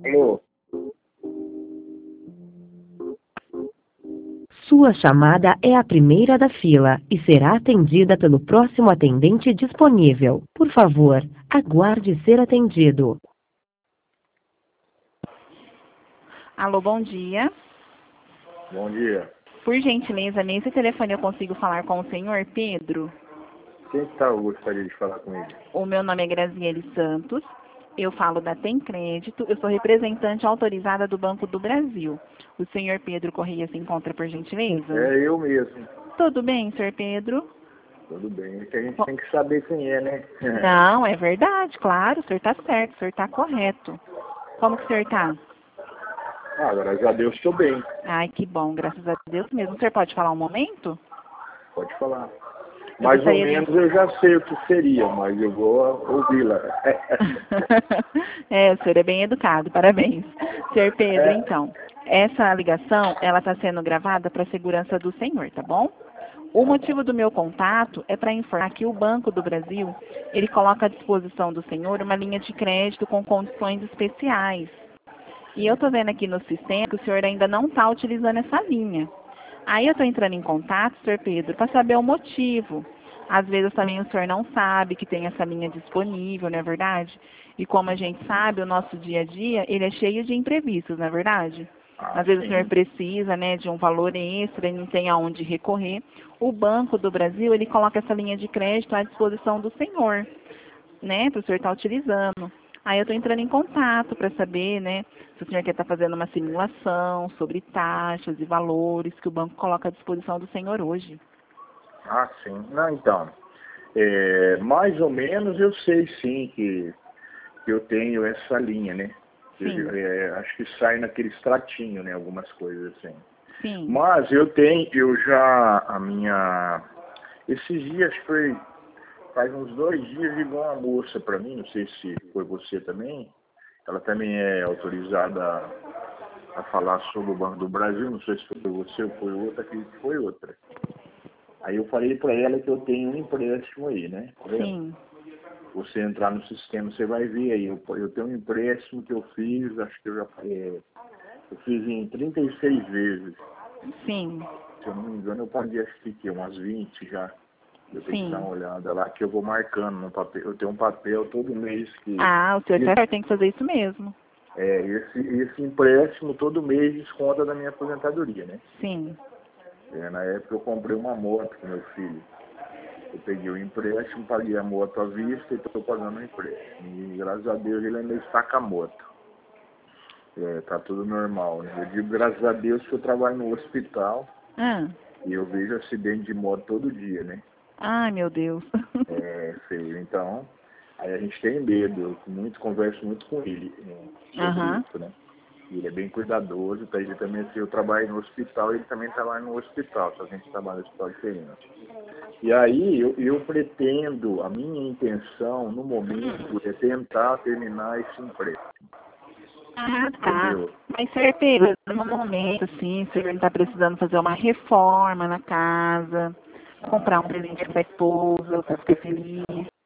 Alô? Sua chamada é a primeira da fila e será atendida pelo próximo atendente disponível. Por favor, aguarde ser atendido. Alô, bom dia. Bom dia. Por gentileza, nesse telefone eu consigo falar com o senhor Pedro? Quem está eu gostaria de falar com ele? O meu nome é Graziele Santos, eu falo da Tem Crédito, eu sou representante autorizada do Banco do Brasil. O senhor Pedro Correia se encontra por gentileza? É eu mesmo. Tudo bem, senhor Pedro? Tudo bem. É que a gente tem que saber quem é, né? Não, é verdade, claro, o senhor está certo, o senhor está correto. Como que o senhor está? Ah, graças a Deus estou bem. Ai, que bom, graças a Deus mesmo. O senhor pode falar um momento? Pode falar. Mais ou menos eu já sei o que seria, mas eu vou ouvi-la. O senhor é bem educado, parabéns. Senhor Pedro, então, essa ligação, ela está sendo gravada para a segurança do senhor, tá bom? O motivo do meu contato é para informar que o Banco do Brasil, ele coloca à disposição do senhor uma linha de crédito com condições especiais. E eu estou vendo aqui no sistema que o senhor ainda não está utilizando essa linha. Aí eu estou entrando em contato, senhor Pedro, para saber o motivo. Às vezes também o senhor não sabe que tem essa linha disponível, não é verdade? E como a gente sabe, o nosso dia a dia, ele é cheio de imprevistos, não é verdade? Às vezes o senhor precisa, né, de um valor extra e não tem aonde recorrer. O Banco do Brasil, ele coloca essa linha de crédito à disposição do senhor, né, para o senhor estar utilizando. Aí eu estou entrando em contato para saber, né, se o senhor quer estar fazendo uma simulação sobre taxas e valores que o banco coloca à disposição do senhor hoje. Ah, sim. Não, então, mais ou menos eu sei sim que eu tenho essa linha, né? Acho que sai naquele extratinho, né? Algumas coisas assim. Sim. Mas esses dias faz uns 2 dias, ligou uma moça para mim, não sei se foi você também. Ela também é autorizada a falar sobre o Banco do Brasil, não sei se foi você ou foi outra, acredito que foi outra. Aí eu falei para ela que eu tenho um empréstimo aí, né? Sim. Você entrar no sistema, você vai ver aí. Eu tenho um empréstimo que eu fiz, acho que eu fiz em 36 vezes. Sim. Se eu não me engano, eu paguei acho que umas 20 já. Eu tenho que dar uma Sim. olhada lá, que eu vou marcando no papel. Eu tenho um papel todo mês que... Ah, o senhor tem que fazer isso mesmo. Esse empréstimo todo mês desconta da minha aposentadoria, né? Sim. Na época eu comprei uma moto com meu filho. Eu peguei o empréstimo, paguei a moto à vista e estou pagando o empréstimo. E graças a Deus ele ainda está com a moto. Tá tudo normal, né? Eu digo graças a Deus que eu trabalho no hospital e eu vejo acidente de moto todo dia, né? Ai, meu Deus. Feio. Então, aí a gente tem medo. Eu converso muito com ele sobre isso, né? E ele é bem cuidadoso, tá? Ele também, assim, eu trabalho no hospital, ele também trabalha no hospital, só que a gente trabalha no hospital diferente. E aí eu pretendo, a minha intenção no momento é tentar terminar esse empréstimo. Ah, tá. Entendeu? Mas, senhor Pedro, no momento, assim, o senhor está precisando fazer uma reforma na casa, comprar um presente para a esposa, para ficar feliz.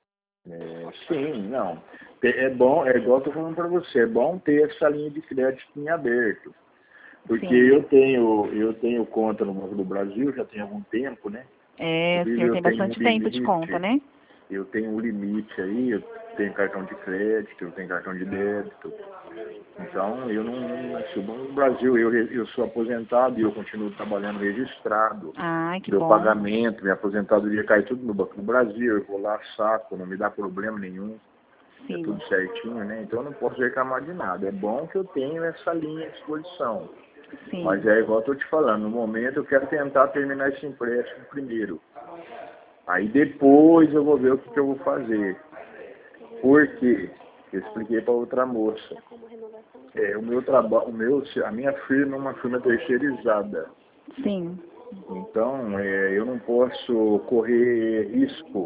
Sim, não. É bom, é igual eu tô falando para você, é bom ter essa linha de crédito em aberto. Porque Sim. eu tenho conta no Banco do Brasil, já tem algum tempo, né? O Inclusive, senhor eu tem tenho um bastante tempo de conta, limite, né? eu tenho um limite aí, eu tenho cartão de crédito, eu tenho cartão de débito. Então, eu não, se o Banco do Brasil, eu sou aposentado e eu continuo trabalhando registrado. Ai, que Meu bom. pagamento, minha aposentadoria cai tudo no Banco do Brasil, eu vou lá, saco, não me dá problema nenhum. É Sim. tudo certinho, né? Então eu não posso reclamar de nada. É bom que eu tenho essa linha à disposição. Sim. Mas é igual eu tô te falando, no momento eu quero tentar terminar esse empréstimo primeiro. Aí depois eu vou ver o que eu vou fazer. Por quê? Eu expliquei para outra moça. O meu trabalho, a minha firma é uma firma terceirizada. Sim. Então, eu não posso correr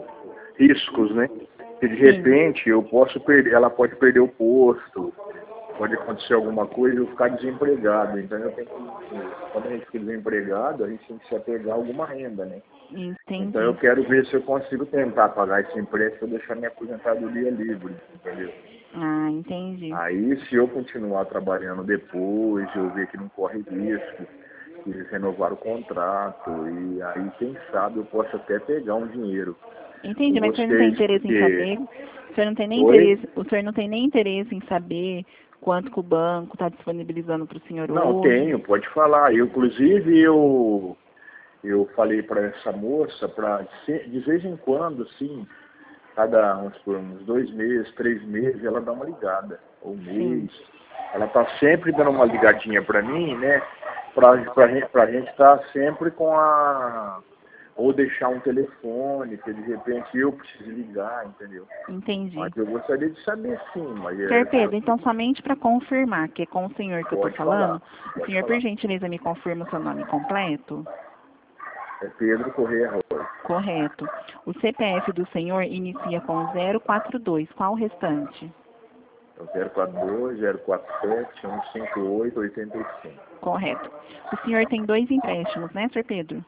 riscos, né? Porque de repente eu posso perder, ela pode perder o posto, pode acontecer alguma coisa e eu ficar desempregado. Então eu tenho que, quando a gente fica desempregado, a gente tem que se apegar a alguma renda, né? Entendi. Então eu quero ver se eu consigo tentar pagar esse empréstimo e deixar minha aposentadoria livre, entendeu? Ah, entendi. Aí se eu continuar trabalhando depois, eu ver que não corre risco, que eles renovaram o contrato, e aí quem sabe eu posso até pegar um dinheiro. Entendi, mas o senhor não tem interesse em saber, o senhor não tem nem Oi? interesse, o senhor não tem nem interesse em saber quanto que o banco está disponibilizando para o senhor Não, hoje? tenho, pode falar. Inclusive eu falei para essa moça para de vez em quando, assim, cada uns 2 meses, 3 meses, ela dá uma ligada, ou um mês. Ela tá sempre dando uma ligadinha para mim, né? Pra gente estar sempre com a... Ou deixar um telefone, que de repente eu preciso ligar, entendeu? Entendi. Mas eu gostaria de saber sim, mas... Senhor Pedro, então somente para confirmar que é com o senhor que eu estou falando, o senhor, por gentileza, me confirma o seu nome completo? É Pedro Correia Rosa. Correto. O CPF do senhor inicia com 042. Qual o restante? 042, 047, 158, 85. Correto. O senhor tem 2 empréstimos, né, senhor Pedro?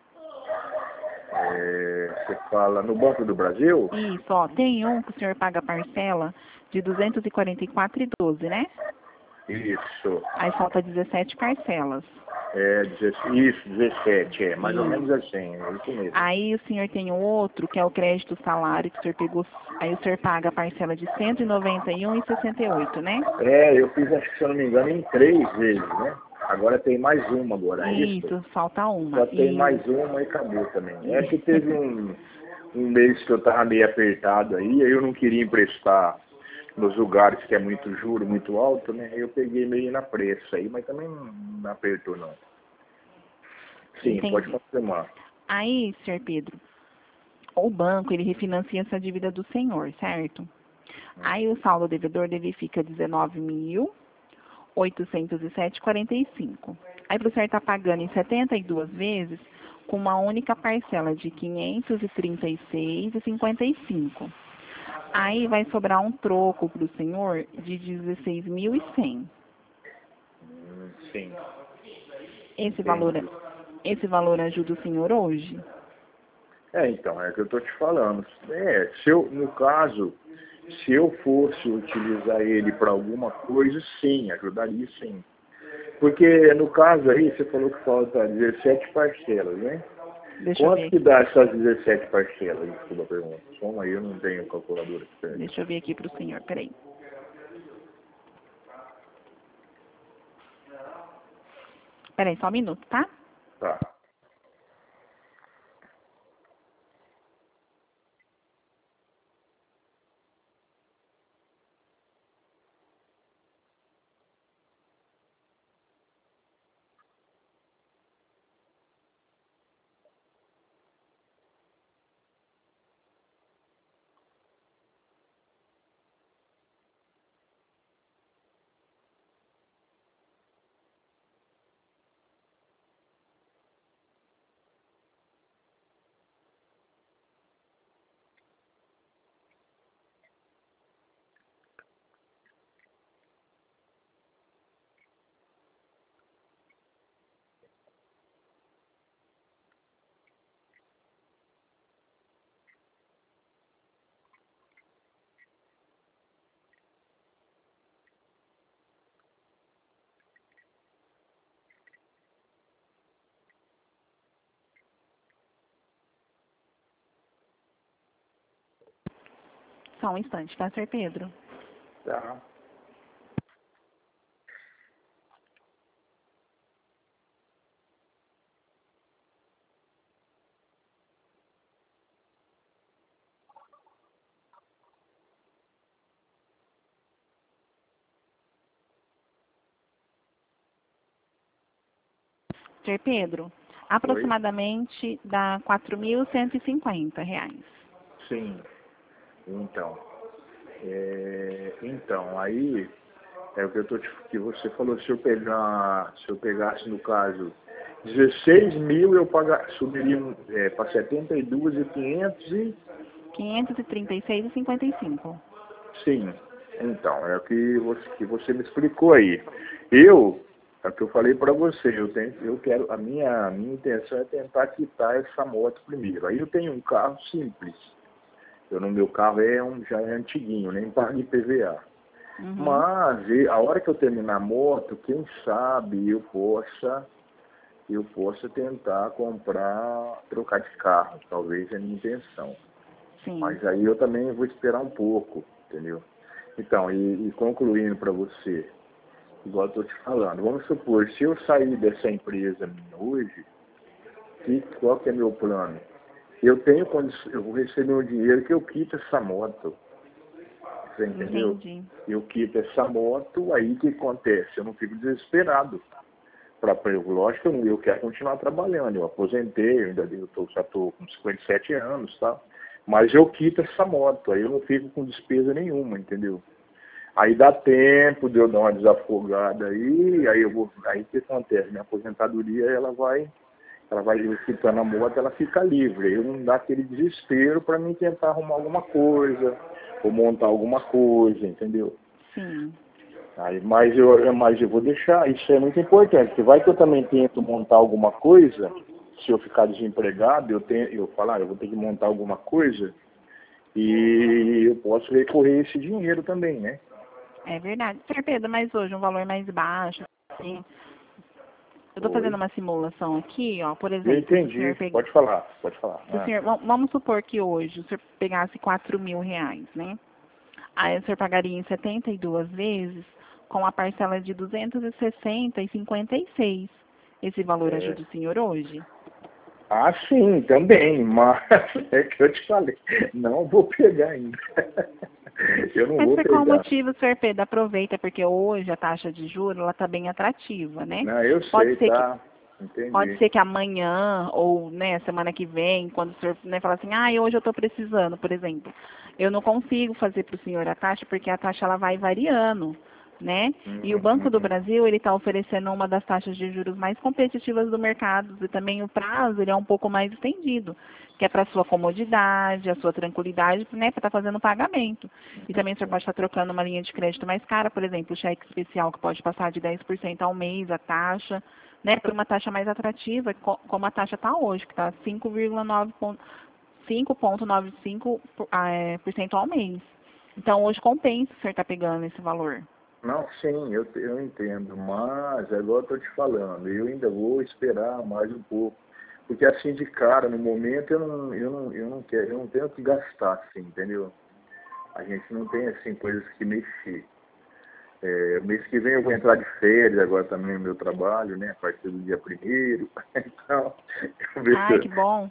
Você fala no Banco do Brasil? Isso, ó. Tem um que o senhor paga parcela de 244,12, né? Isso. Aí falta 17 parcelas. Isso, 17, mais ou menos assim, é isso mesmo. Aí o senhor tem um outro, que é o crédito salário, que o senhor pegou, aí o senhor paga a parcela de 191,68, né? Eu fiz, acho que se eu não me engano, em 3 vezes, né? Agora tem mais uma agora, é isso? Isso, falta uma. Só tem mais uma e acabou também. É que teve um mês que eu tava meio apertado aí eu não queria emprestar nos lugares que é muito juro, muito alto, né? Eu peguei meio na pressa aí, mas também não apertou não. Sim, Entendi. pode confirmar. Aí, senhor Pedro, o banco, ele refinancia essa dívida do senhor, certo? Aí o saldo devedor dele fica 19.807,45. Aí para o senhor estar pagando em 72 vezes, com uma única parcela de 536,55. Aí vai sobrar um troco para o senhor de 16.100. Sim. Esse valor ajuda o senhor hoje? Então, é o que eu estou te falando. No caso, se eu fosse utilizar ele para alguma coisa, sim, ajudaria sim. Porque no caso aí, você falou que falta 17 parcelas, né? Quanto que dá essas 17 parcelas? Desculpa a pergunta. Como aí eu não tenho calculadora aqui. Deixa eu ver aqui para o senhor, peraí. Peraí, só um minuto, tá? Tá. Só um instante, tá, senhor Pedro? Tá. Senhor Pedro, aproximadamente dá R$ 4.150. Sim. Então, aí é o que que você falou, se eu pegasse no caso 16 mil, eu subiria para 72.500 e 536,55. sim. Então, é o que você me explicou aí. É o que eu falei para você, eu quero, a minha intenção é tentar quitar essa moto primeiro. Aí eu tenho um carro simples. No meu carro já é antiguinho, nem pago IPVA. Mas a hora que eu terminar a moto, quem sabe eu possa tentar trocar de carro, talvez é a minha intenção. Sim. Mas aí eu também vou esperar um pouco, entendeu? Então, e concluindo para você, igual eu estou te falando, vamos supor, se eu sair dessa empresa minha hoje, qual que é meu plano? Eu vou receber um dinheiro que eu quito essa moto. Você entendeu? Entendi. Eu quito essa moto, aí o que acontece? Eu não fico desesperado. Lógico que eu quero continuar trabalhando. Eu aposentei, já estou com 57 anos, tá? Mas eu quito essa moto, aí eu não fico com despesa nenhuma, entendeu? Aí dá tempo de eu dar uma desafogada aí o que acontece? Minha aposentadoria, ela vai quitando a moto, ela fica livre. Eu não dá aquele desespero para mim tentar arrumar alguma coisa, ou montar alguma coisa, entendeu? Sim. Mas eu vou deixar, isso é muito importante, porque vai que eu também tento montar alguma coisa, se eu ficar desempregado, eu vou ter que montar alguma coisa, e eu posso recorrer a esse dinheiro também, né? É verdade. Sr. Pedro, mas hoje um valor mais baixo, assim. Eu estou fazendo uma simulação aqui, ó, por exemplo. Eu entendi, pode falar. Vamos supor que hoje o senhor pegasse R$ 4.000, né? Aí o senhor pagaria em 72 vezes com a parcela de 260,56. Esse valor ajuda o senhor hoje? Ah, sim, também, mas é que eu te falei, não vou pegar ainda. Eu não vou Mas por pegar. qual motivo, Sr. Pedro, aproveita? Porque hoje a taxa de juros ela está bem atrativa, né? Não, eu sei, tá? Entendi. Pode ser que amanhã ou semana que vem, quando o senhor falar assim, hoje eu estou precisando, por exemplo, eu não consigo fazer para o senhor a taxa porque a taxa ela vai variando, né? E o Banco do Brasil ele está oferecendo uma das taxas de juros mais competitivas do mercado e também o prazo ele é um pouco mais estendido, que é para sua comodidade, a sua tranquilidade, né, para estar fazendo o pagamento. E também o senhor pode estar trocando uma linha de crédito mais cara, por exemplo, o cheque especial que pode passar de 10% ao mês a taxa, né, por uma taxa mais atrativa, como a taxa está hoje, que está 5,95% ao mês. Então, hoje compensa o senhor estar pegando esse valor. Não, sim, eu entendo, mas é igual eu estou te falando, eu ainda vou esperar mais um pouco, porque assim de cara, no momento eu não quero, eu não tenho que gastar, assim, entendeu? A gente não tem assim coisas que mexer. Mês que vem eu vou entrar de férias agora também no meu trabalho, né? A partir do dia 1º. Então, Que bom.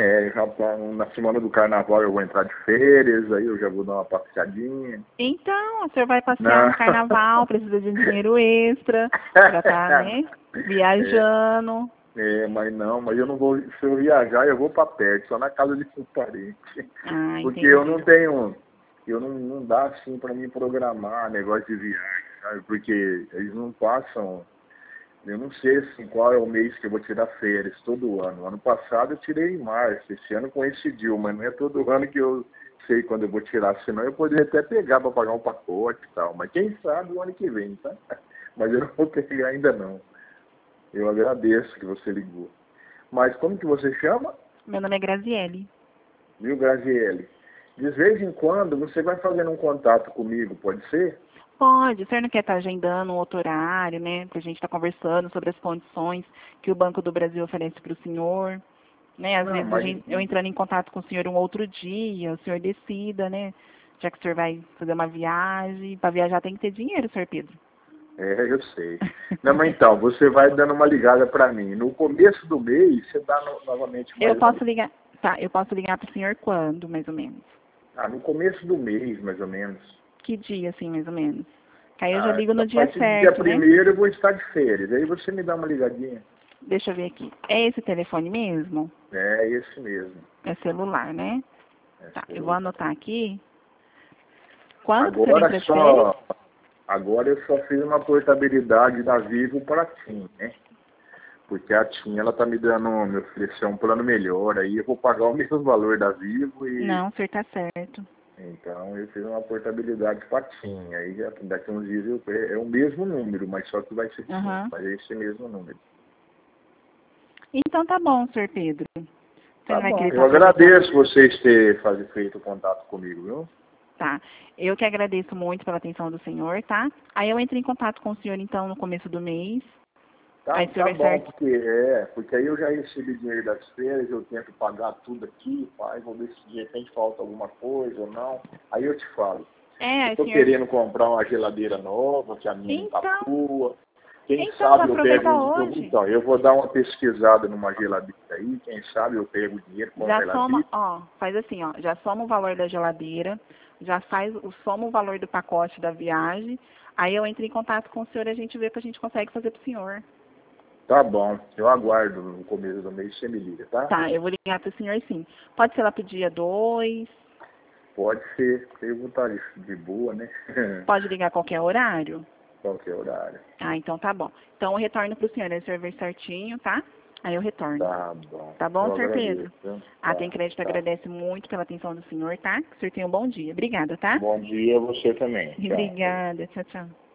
Na semana do carnaval eu vou entrar de férias, aí eu já vou dar uma passeadinha. Então, o senhor vai passear no carnaval, precisa de um dinheiro extra, já tá, né? Viajando. Mas eu não vou, se eu viajar, eu vou para perto, só na casa de um parente. Porque eu não tenho, não dá assim para mim programar negócio de viagem, sabe? Porque eles não passam, eu não sei assim qual é o mês que eu vou tirar férias todo ano. Ano passado eu tirei em março, esse ano coincidiu, mas não é todo ano que eu sei quando eu vou tirar, senão eu poderia até pegar para pagar um pacote e tal, mas quem sabe o ano que vem, tá? Mas eu não vou pegar ainda não. Eu agradeço que você ligou. Mas como que você chama? Meu nome é Graziele. Viu, Graziele? De vez em quando você vai fazendo um contato comigo, pode ser? Pode. O senhor não quer estar agendando um outro horário, né? Pra gente estar conversando sobre as condições que o Banco do Brasil oferece para o senhor. Né? Às vezes eu entrando em contato com o senhor um outro dia, o senhor decida, né? Já que o senhor vai fazer uma viagem. Para viajar tem que ter dinheiro, Sr. Pedro. Eu sei. Não, mas então, você vai dando uma ligada para mim. No começo do mês, você dá novamente mais Eu posso ligar. Tá, eu posso ligar para o senhor quando, mais ou menos? No começo do mês, mais ou menos. Que dia, assim, mais ou menos? Que aí eu já ligo no dia certo, dia 1º eu vou estar de férias. Aí você me dá uma ligadinha. Deixa eu ver aqui. É esse telefone mesmo? É esse mesmo. É celular, né? Tá, eu vou anotar aqui. Quando você entra de férias? Agora eu só fiz uma portabilidade da Vivo para a TIM, né? Porque a TIM, ela tá me ofereceu um plano melhor, aí eu vou pagar o mesmo valor da Vivo e... Não, o senhor tá certo. Então eu fiz uma portabilidade patinha. Aí daqui a uns dias é o mesmo número, mas só que vai ser mas é esse mesmo número. Então tá bom, Sr. Pedro. Tá bom. Eu agradeço vocês terem feito contato comigo, viu? Tá. Eu que agradeço muito pela atenção do senhor, tá? Aí eu entro em contato com o senhor, então, no começo do mês. Tá, aí tá bom, porque aí eu já recebi dinheiro das férias, eu tento pagar tudo aqui, pai, vou ver se de repente falta alguma coisa ou não. Aí eu te falo. Eu tô querendo comprar uma geladeira nova, que a minha tá boa. Quem sabe eu pego hoje. Então, eu vou dar uma pesquisada numa geladeira aí, quem sabe eu pego o dinheiro, compro a geladeira. Faz assim, já soma o valor da geladeira, já soma o valor do pacote da viagem, aí eu entro em contato com o senhor e a gente vê o que a gente consegue fazer pro senhor. Tá bom, eu aguardo no começo do mês, você me liga, tá? Tá, eu vou ligar pro senhor sim. Pode ser lá pro dia 2? Pode ser, eu vou estar de boa, né? Pode ligar a qualquer horário? Qualquer horário. Ah, então tá bom. Então eu retorno pro senhor, o senhor ver certinho, tá? Aí eu retorno. Tá bom. Tá bom, Sr. Pedro? Tem crédito, agradece muito pela atenção do senhor, tá? Que o senhor tenha um bom dia. Obrigada, tá? Bom dia a você também. Obrigada. Tchau, tchau.